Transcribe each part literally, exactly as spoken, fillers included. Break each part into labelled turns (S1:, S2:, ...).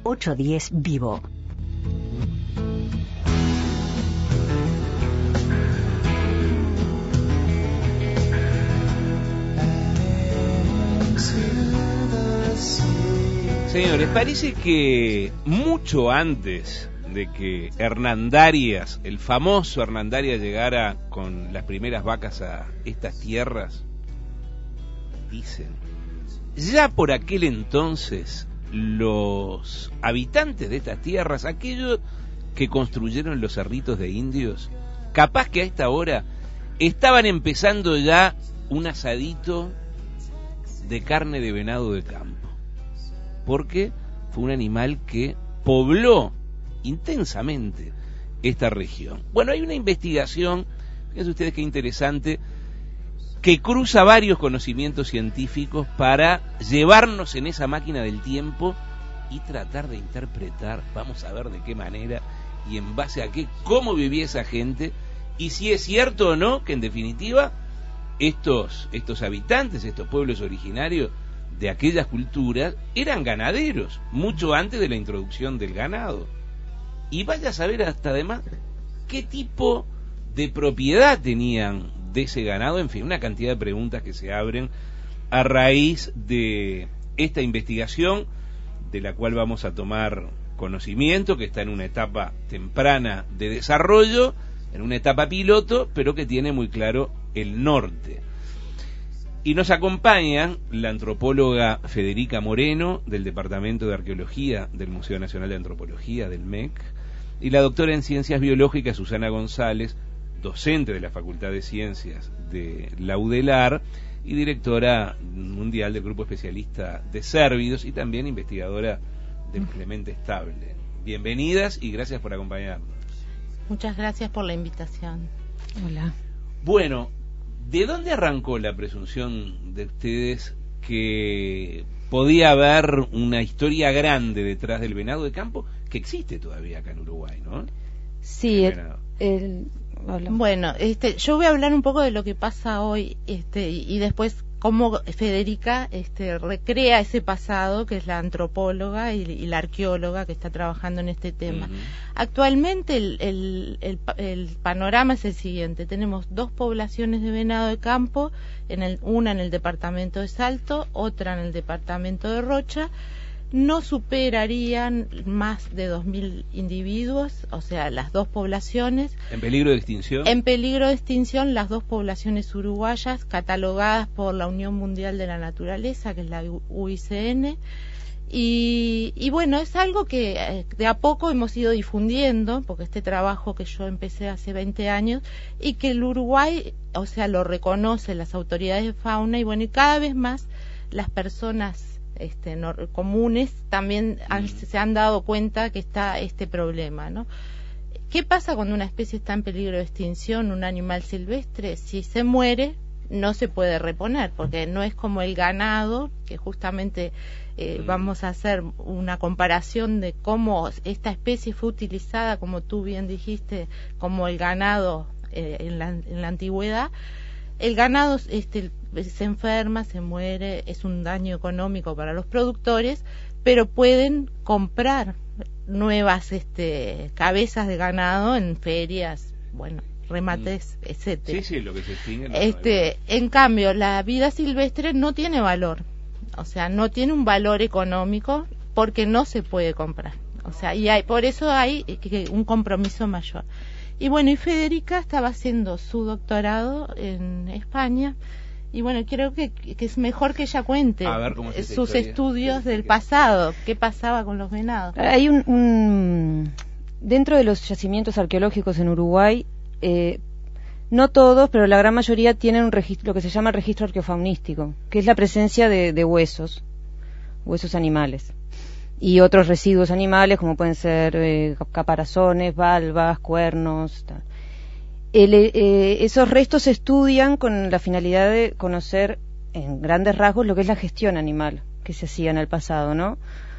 S1: ochocientos diez Vivo.
S2: Señores, parece que mucho antes de que Hernandarias, el famoso Hernandarias, llegara con las primeras vacas a estas tierras, dicen, ya por aquel entonces los habitantes de estas tierras, aquellos que construyeron los cerritos de indios, capaz que a esta hora estaban empezando ya un asadito de carne de venado de campo, porque fue un animal que pobló intensamente esta región. Bueno, hay una investigación, fíjense ustedes qué interesante, que cruza varios conocimientos científicos para llevarnos en esa máquina del tiempo y tratar de interpretar, vamos a ver de qué manera y en base a qué, cómo vivía esa gente, y si es cierto o no que en definitiva estos, estos habitantes, estos pueblos originarios de aquellas culturas eran ganaderos, mucho antes de la introducción del ganado. Y vaya a saber hasta además qué tipo de propiedad tenían de ese ganado, en fin, una cantidad de preguntas que se abren a raíz de esta investigación, de la cual vamos a tomar conocimiento, que está en una etapa temprana de desarrollo, en una etapa piloto, pero que tiene muy claro el norte. Y nos acompaña la antropóloga Federica Moreno, del Departamento de Arqueología del Museo Nacional de Antropología, del M E C, y la doctora en Ciencias Biológicas Susana González, docente de la Facultad de Ciencias de la UDELAR y directora mundial del Grupo Especialista de Cérvidos y también investigadora del Clemente Estable. Bienvenidas y gracias por acompañarnos.
S3: Muchas gracias por la invitación.
S4: Hola.
S2: Bueno, ¿de dónde arrancó la presunción de ustedes que podía haber una historia grande detrás del venado de campo que existe todavía acá en Uruguay, ¿no?
S4: Sí, el, el,
S3: bueno, este, yo voy a hablar un poco de lo que pasa hoy, este, y, y después cómo Federica este, recrea ese pasado, que es la antropóloga y, y la arqueóloga que está trabajando en este tema. Uh-huh. Actualmente el, el, el, el panorama es el siguiente: tenemos dos poblaciones de venado de campo, en el, una en el departamento de Salto, otra en el departamento de Rocha. No superarían más de dos mil individuos, o sea, las dos poblaciones.
S2: ¿En peligro de extinción?
S3: En peligro de extinción las dos poblaciones uruguayas, catalogadas por la Unión Mundial de la Naturaleza, que es la U I C N. Y, y bueno, es algo que eh, de a poco hemos ido difundiendo, porque este trabajo que yo empecé hace veinte años, y que el Uruguay, o sea, lo reconoce las autoridades de fauna, y bueno, y cada vez más las personas Este, no, comunes también han, se han dado cuenta que está este problema, ¿no? ¿Qué pasa cuando una especie está en peligro de extinción, un animal silvestre? Si se muere, no se puede reponer, porque no es como el ganado, que justamente eh, mm. vamos a hacer una comparación de cómo esta especie fue utilizada, como tú bien dijiste, como el ganado eh, en, la, en la antigüedad. El ganado este, se enferma, se muere, es un daño económico para los productores, pero pueden comprar nuevas este, cabezas de ganado en ferias, bueno, remates, mm. etcétera.
S2: Sí, sí, lo que se extingue. No
S3: este, en cambio, la vida silvestre no tiene valor, o sea, no tiene un valor económico porque no se puede comprar, o sea, y hay, por eso hay un compromiso mayor. Y bueno, y Federica estaba haciendo su doctorado en España, y bueno, creo que, que es mejor que ella cuente es sus historia? estudios del pasado, qué pasaba con los venados.
S4: Hay un, un dentro de los yacimientos arqueológicos en Uruguay, eh, no todos, pero la gran mayoría tienen un registro, lo que se llama el registro arqueofaunístico, que es la presencia de, de huesos, huesos animales. Y otros residuos animales, como pueden ser eh, caparazones, valvas, cuernos. Tal. El, eh, esos restos se estudian con la finalidad de conocer en grandes rasgos lo que es la gestión animal que se hacía en el pasado, ¿no?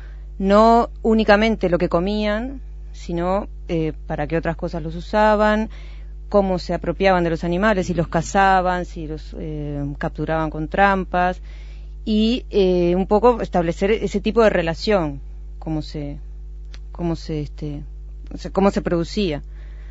S4: No únicamente lo que comían, sino eh, para qué otras cosas los usaban, cómo se apropiaban de los animales, si los cazaban, si los eh, capturaban con trampas, y eh, un poco establecer ese tipo de relación, cómo se cómo se, este, o sea, cómo se producía.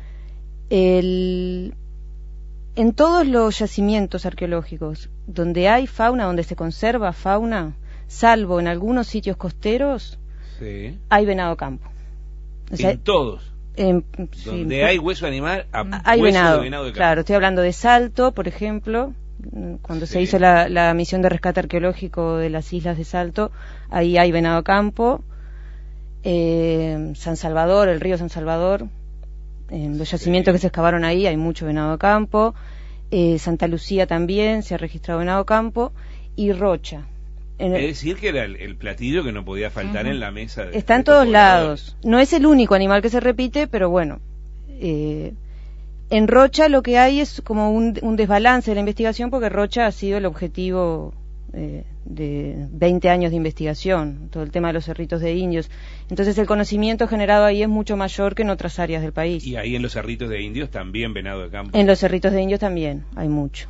S4: El, en todos los yacimientos arqueológicos donde hay fauna, donde se conserva fauna, salvo en algunos sitios costeros, sí, hay venado campo. O sea,
S2: en todos.
S4: En,
S2: donde
S4: sí,
S2: hay hueso animal,
S4: hay
S2: hueso
S4: venado,
S2: de venado de campo.
S4: Claro, estoy hablando de Salto, por ejemplo, cuando sí. se hizo la, la misión de rescate arqueológico de las islas de Salto, ahí hay venado campo. Eh, San Salvador, el río San Salvador, en los yacimientos sí. que se excavaron ahí hay mucho venado campo. Eh, Santa Lucía también se ha registrado venado campo, y Rocha. En el,
S2: es decir, que era el, el platillo que no podía faltar uh-huh. en la mesa. De,
S4: Está en todos lados. No es el único animal que se repite, pero bueno. Eh, en Rocha lo que hay es como un, un desbalance de la investigación, porque Rocha ha sido el objetivo eh, de veinte años de investigación, todo el tema de los cerritos de indios. Entonces el conocimiento generado ahí es mucho mayor que en otras áreas del país.
S2: Y ahí en los cerritos de indios también venado de campo.
S4: En los cerritos de indios también hay mucho.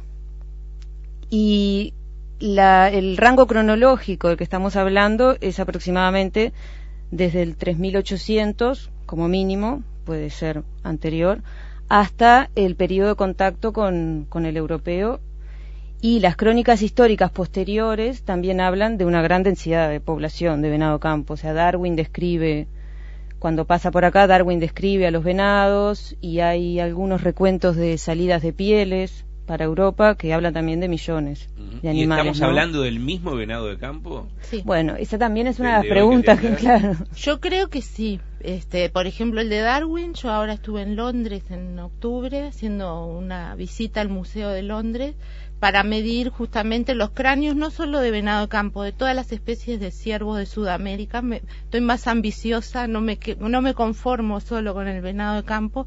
S4: Y La, el rango cronológico del que estamos hablando es aproximadamente desde el tres mil ochocientos, como mínimo, puede ser anterior, hasta el periodo de contacto con, con el europeo, y las crónicas históricas posteriores también hablan de una gran densidad de población de venado campo. O sea, Darwin describe, cuando pasa por acá, Darwin describe a los venados, y hay algunos recuentos de salidas de pieles para Europa que hablan también de millones uh-huh. de animales.
S2: ¿Y estamos
S4: ¿no?
S2: hablando del mismo venado de campo?
S3: Sí.
S4: Bueno, esa también es una de las preguntas que, claro.
S3: Yo creo que sí. Este, por ejemplo, el de Darwin, yo ahora estuve en Londres en octubre haciendo una visita al Museo de Londres para medir justamente los cráneos, no solo de venado de campo, de todas las especies de ciervos de Sudamérica. Me, estoy más ambiciosa, no me, no me conformo solo con el venado de campo.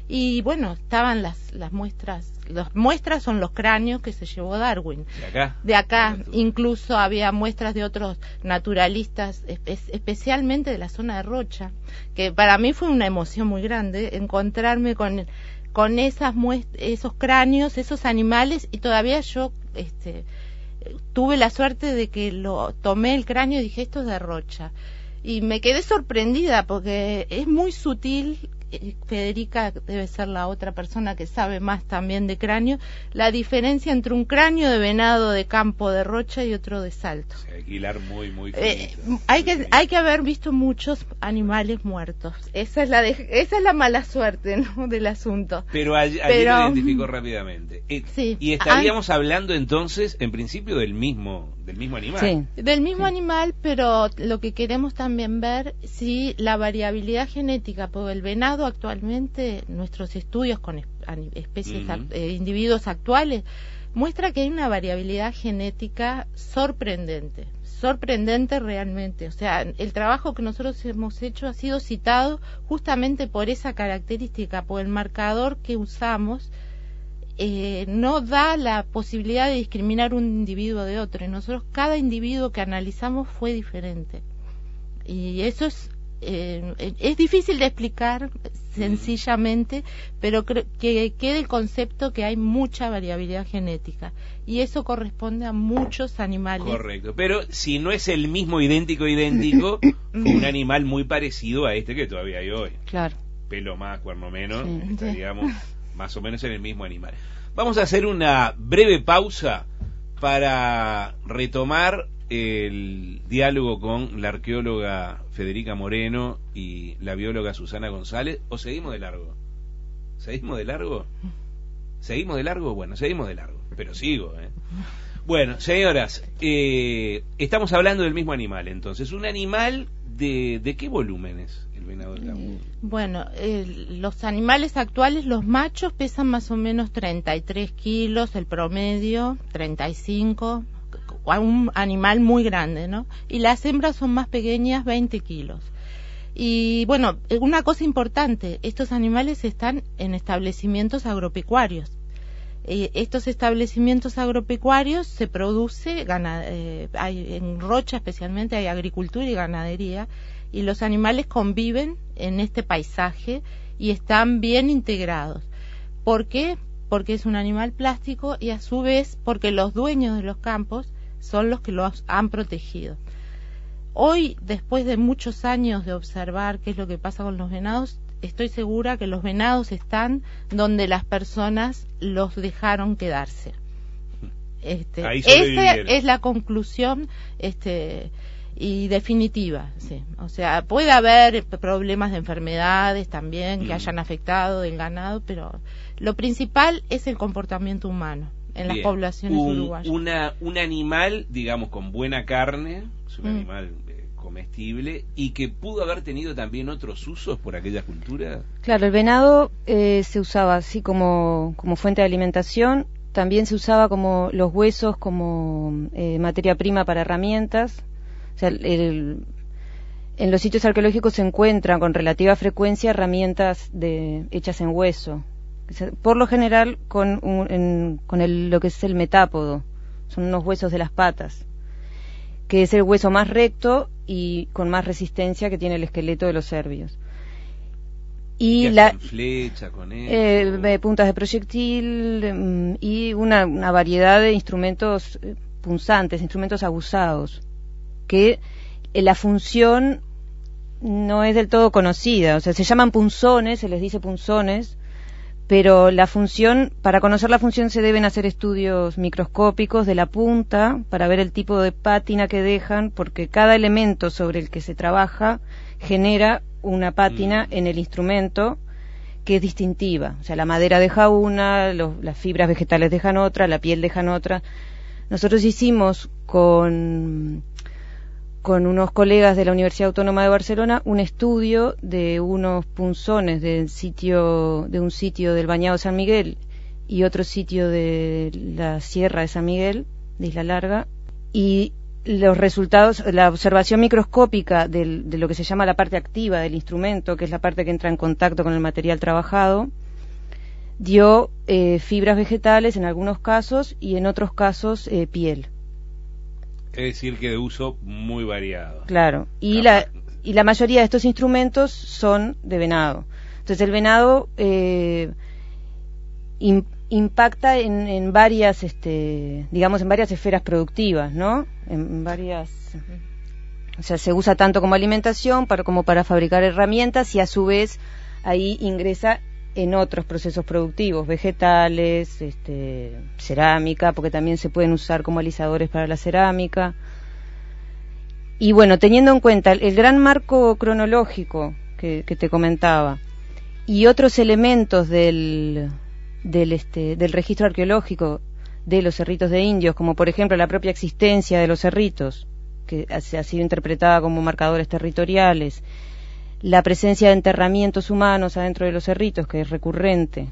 S3: Y bueno, estaban las, las muestras, las muestras son los cráneos que se llevó Darwin.
S2: ¿De acá?
S3: De acá, incluso había muestras de otros naturalistas, espe- especialmente de la zona de Rocha, que para mí fue una emoción muy grande encontrarme con, con esas muest- esos cráneos, esos animales, y todavía yo este, tuve la suerte de que lo tomé el cráneo y dije, esto es de Rocha. Y me quedé sorprendida porque es muy sutil. Federica debe ser la otra persona que sabe más también de cráneo, la diferencia entre un cráneo de venado de campo de Rocha y otro de Salto.
S2: O sea, hay que hilar muy, muy
S3: eh, hay que hay que haber visto muchos animales muertos. Esa es la de, esa es la mala suerte, ¿no? del asunto.
S2: Pero allí, allí
S3: Pero,
S2: lo identificó rápidamente. Eh,
S3: sí.
S2: Y estaríamos hay, hablando entonces, en principio, del mismo del mismo animal.
S3: Sí. Del mismo sí. animal, pero lo que queremos también ver si la variabilidad genética, porque el venado actualmente, nuestros estudios con especies, uh-huh. eh, individuos actuales, muestra que hay una variabilidad genética sorprendente, sorprendente realmente. O sea, el trabajo que nosotros hemos hecho ha sido citado justamente por esa característica, por el marcador que usamos. Eh, no da la posibilidad de discriminar un individuo de otro, y nosotros cada individuo que analizamos fue diferente, y eso es eh, es difícil de explicar sencillamente, pero creo que quede el concepto que hay mucha variabilidad genética, y eso corresponde a muchos animales.
S2: Correcto, pero si no es el mismo idéntico idéntico, fue un animal muy parecido a este que todavía hay hoy.
S4: Claro.
S2: Pelo más, cuerno menos,
S4: sí.
S2: estaríamos más o menos en el mismo animal. Vamos a hacer una breve pausa para retomar el diálogo con la arqueóloga Federica Moreno y la bióloga Susana González. ¿O seguimos de largo? ¿Seguimos de largo? ¿Seguimos de largo? Bueno, seguimos de largo, pero sigo, ¿eh? Bueno, señoras, eh, estamos hablando del mismo animal, entonces. ¿Un animal de, de qué volumen es el venado de campo?
S3: Bueno, eh, los animales actuales, los machos pesan más o menos treinta y tres kilos, el promedio treinta y cinco, un animal muy grande, ¿no? Y las hembras son más pequeñas, veinte kilos. Y bueno, una cosa importante, estos animales están en establecimientos agropecuarios. Eh, estos establecimientos agropecuarios se produce, gana, eh, hay, en Rocha especialmente hay agricultura y ganadería, y los animales conviven en este paisaje y están bien integrados. ¿Por qué? Porque es un animal plástico, y a su vez porque los dueños de los campos son los que los han protegido. hoy, después de muchos años de observar qué es lo que pasa con los venados, estoy segura que los venados están donde las personas los dejaron quedarse. Este, esa es la conclusión este, y definitiva, sí. O sea, puede haber problemas de enfermedades también que mm. hayan afectado del ganado, pero lo principal es el comportamiento humano en Bien. las poblaciones
S2: un,
S3: uruguayas.
S2: Una, un animal, digamos, con buena carne, es un mm. animal eh, comestible, y que pudo haber tenido también otros usos por aquella cultura.
S4: Claro, el venado eh, se usaba así como, como fuente de alimentación. También se usaba como los huesos como eh, materia prima para herramientas. O sea, el, en los sitios arqueológicos se encuentran con relativa frecuencia herramientas de, hechas en hueso. O sea, por lo general con, un, en, con el, lo que es el metápodo. Son unos huesos de las patas, que es el hueso más recto y con más resistencia que tiene el esqueleto de los cervios. Y la
S2: flecha con eso,
S4: eh, puntas de proyectil um, y una, una variedad de instrumentos punzantes, instrumentos aguzados, que eh, la función no es del todo conocida. O sea, se llaman punzones, se les dice punzones, pero la función, para conocer la función se deben hacer estudios microscópicos de la punta para ver el tipo de pátina que dejan, porque cada elemento sobre el que se trabaja genera una pátina mm. en el instrumento que es distintiva. O sea, la madera deja una, los, las fibras vegetales dejan otra, la piel dejan otra. Nosotros hicimos con, con unos colegas de la Universidad Autónoma de Barcelona un estudio de unos punzones del sitio, de un sitio del Bañado de San Miguel y otro sitio de la Sierra de San Miguel, de Isla Larga, y los resultados, la observación microscópica del, de lo que se llama la parte activa del instrumento, que es la parte que entra en contacto con el material trabajado, dio eh, fibras vegetales en algunos casos y en otros casos eh, piel.
S2: Es decir, que de uso muy variado.
S4: Claro, y la, y la mayoría de estos instrumentos son de venado. Entonces el venado eh, in, impacta en, en varias, este, digamos, en varias esferas productivas, ¿no? En varias, o sea, se usa tanto como alimentación para, como para fabricar herramientas, y a su vez ahí ingresa en otros procesos productivos, vegetales, este, cerámica, porque también se pueden usar como alisadores para la cerámica. Y bueno, teniendo en cuenta el, el gran marco cronológico que, que te comentaba y otros elementos del del este del registro arqueológico de los cerritos de indios, como por ejemplo la propia existencia de los cerritos, que ha, ha sido interpretada como marcadores territoriales, la presencia de enterramientos humanos adentro de los cerritos, que es recurrente,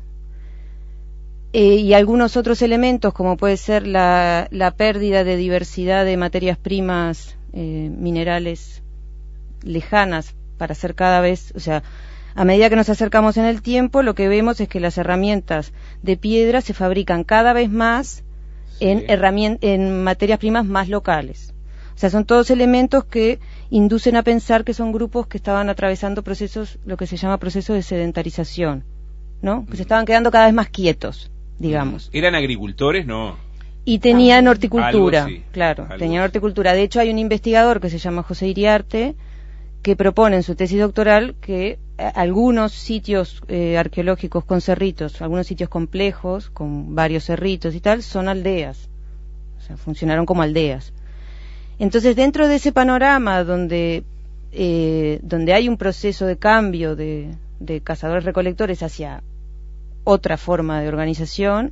S4: eh, y algunos otros elementos, como puede ser la, la pérdida de diversidad de materias primas eh, minerales lejanas para hacer cada vez, o sea, a medida que nos acercamos en el tiempo, lo que vemos es que las herramientas de piedra se fabrican cada vez más sí. en, herramien- en materias primas más locales. O sea, son todos elementos que inducen a pensar que son grupos que estaban atravesando procesos, lo que se llama procesos de sedentarización, ¿no? Que mm. se estaban quedando cada vez más quietos, digamos.
S2: ¿Eran agricultores? No.
S4: Y tenían horticultura,
S2: algo sí,
S4: claro,
S2: algo
S4: tenían
S2: sí.
S4: horticultura. De hecho, hay un investigador que se llama José Iriarte, que propone en su tesis doctoral que algunos sitios eh, arqueológicos con cerritos, algunos sitios complejos, con varios cerritos y tal, son aldeas. O sea, funcionaron como aldeas. Entonces, dentro de ese panorama donde, eh, donde hay un proceso de cambio de, de cazadores-recolectores hacia otra forma de organización,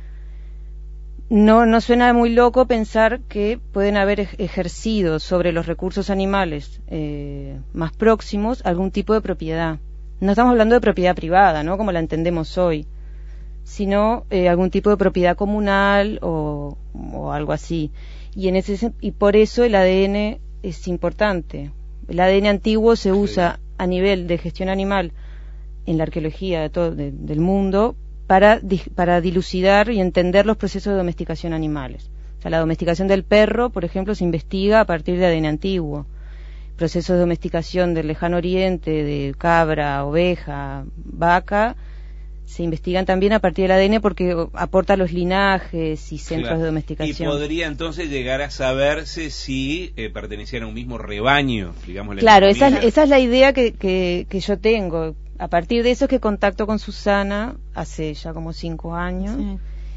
S4: No, no suena muy loco pensar que pueden haber ejercido sobre los recursos animales eh, más próximos algún tipo de propiedad. No estamos hablando de propiedad privada, ¿no? Como la entendemos hoy, sino eh, algún tipo de propiedad comunal o, o algo así. Y en ese y por eso el A D N es importante. El A D N antiguo se usa a nivel de gestión animal en la arqueología de todo, de, del mundo para, para dilucidar y entender los procesos de domesticación animales. O sea, la domesticación del perro, por ejemplo, se investiga a partir de A D N antiguo. Procesos de domesticación del lejano oriente, de cabra, oveja, vaca, se investigan también a partir del A D N porque aporta los linajes y centros
S2: Claro.
S4: de domesticación.
S2: Y podría entonces llegar a saberse si eh, pertenecían a un mismo rebaño, digamos.
S4: Claro, esa es, esa es la idea que, que, que yo tengo. A partir de eso es que contacto con Susana hace ya como cinco años
S3: Sí.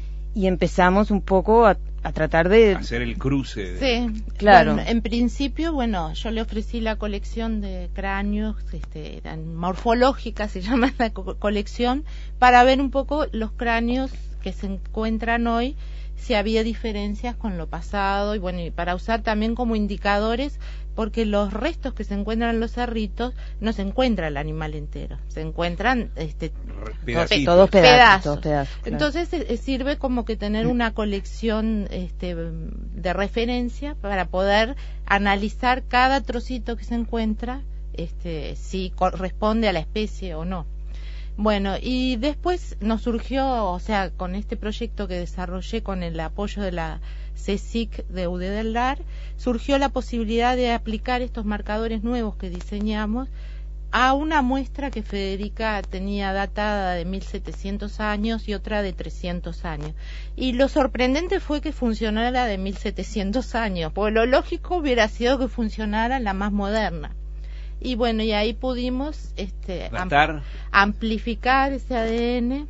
S4: y empezamos un poco a, a tratar de...
S2: hacer el cruce. De...
S3: Sí,
S4: Claro.
S3: Bueno, en principio, bueno, yo le ofrecí la colección de cráneos, este, eran morfológicas, se llama la co- colección, para ver un poco los cráneos que se encuentran hoy, si había diferencias con lo pasado, y bueno, y para usar también como indicadores, porque los restos que se encuentran en los cerritos no se encuentra el animal entero, se encuentran este,
S2: Pedacitos.
S4: todos pedazos,
S3: pedazos.
S4: todos pedazos, claro.
S3: Entonces eh, sirve como que tener una colección este, de referencia para poder analizar cada trocito que se encuentra, este, si corresponde a la especie o no. Bueno, y después nos surgió, o sea, con este proyecto que desarrollé con el apoyo de la C S I C de U D del L A R, surgió la posibilidad de aplicar estos marcadores nuevos que diseñamos a una muestra que Federica tenía datada de mil setecientos años y otra de trescientos años. Y lo sorprendente fue que funcionara de mil setecientos años, porque lo lógico hubiera sido que funcionara la más moderna. Y bueno, y ahí pudimos este, am- amplificar ese A D N,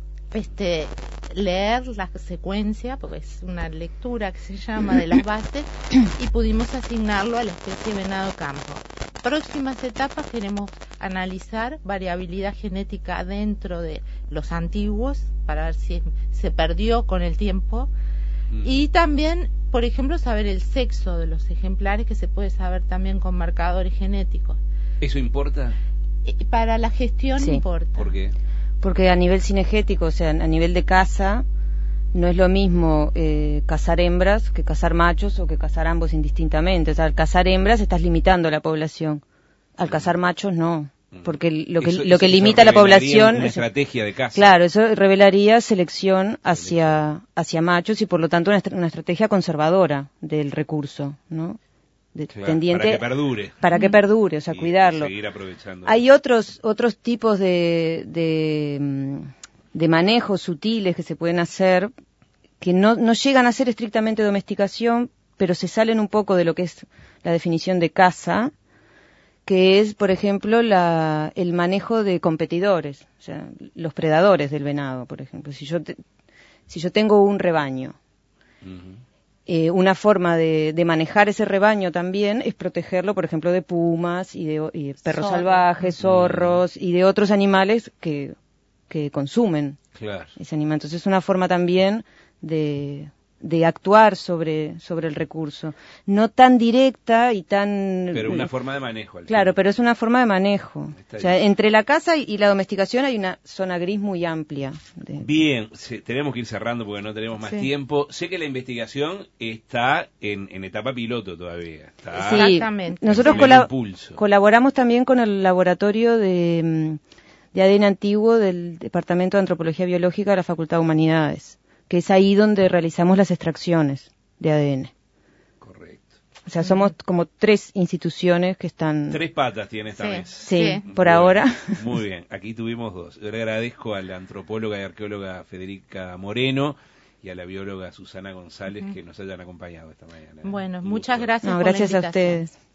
S3: este, leer la secuencia, porque es una lectura que se llama de las bases, y pudimos asignarlo a la especie venado campo. Próximas etapas queremos analizar variabilidad genética dentro de los antiguos, para ver si se perdió con el tiempo, mm. y también, por ejemplo, saber el sexo de los ejemplares, que se puede saber también con marcadores genéticos.
S2: ¿Eso importa?
S3: Eh, Para la gestión
S4: Sí.
S3: importa.
S2: ¿Por qué?
S4: Porque a nivel cinegético, o sea, a nivel de caza, no es lo mismo eh, cazar hembras que cazar machos o que cazar ambos indistintamente. O sea, al cazar hembras estás limitando la población. Al cazar machos no, porque lo que
S2: eso,
S4: lo que
S2: eso,
S4: limita
S2: eso
S4: la población
S2: una
S4: es,
S2: estrategia de caza.
S4: Claro, eso revelaría selección hacia hacia machos y por lo tanto una, una estrategia conservadora del recurso, ¿no? De,
S2: Claro,
S4: tendiente
S2: para que perdure.
S4: Para que perdure, o sea,
S2: y,
S4: cuidarlo.
S2: Y seguir aprovechando.
S4: Hay otros otros tipos de, de de manejos sutiles que se pueden hacer que no no llegan a ser estrictamente domesticación, pero se salen un poco de lo que es la definición de caza, que es, por ejemplo, la, el manejo de competidores, o sea, los predadores del venado, por ejemplo. Si yo te, si yo tengo un rebaño, uh-huh. eh, una forma de, de manejar ese rebaño también es protegerlo, por ejemplo, de pumas y de, y de perros Zorro. salvajes, zorros uh-huh. y de otros animales que, que consumen
S2: claro.
S4: ese animal. Entonces es una forma también de... de actuar sobre sobre el recurso, no tan directa y tan...
S2: Pero una forma de manejo. Al
S4: claro,
S2: fin.
S4: pero es una forma de manejo.
S2: Está
S4: o sea,
S2: bien.
S4: Entre la caza y, y la domesticación hay una zona gris muy amplia. De...
S2: Bien, se, tenemos que ir cerrando porque no tenemos más sí. tiempo. Sé que la investigación está en, en etapa piloto todavía. Está
S4: sí,
S3: exactamente.
S4: Nosotros colab colaboramos también con el laboratorio de, de A D N antiguo del Departamento de Antropología Biológica de la Facultad de Humanidades, que es ahí donde realizamos las extracciones de A D N.
S2: Correcto.
S4: O sea, somos como tres instituciones que están...
S2: Tres patas tiene esta
S3: sí,
S2: vez.
S4: Sí, sí. por
S2: bueno,
S4: ahora.
S2: Muy bien, aquí tuvimos dos. Yo le agradezco a la antropóloga y arqueóloga Federica Moreno y a la bióloga Susana González uh-huh. que nos hayan acompañado esta mañana.
S3: Bueno, muchas gracias.
S4: No,
S3: por
S4: gracias
S3: la
S4: a ustedes.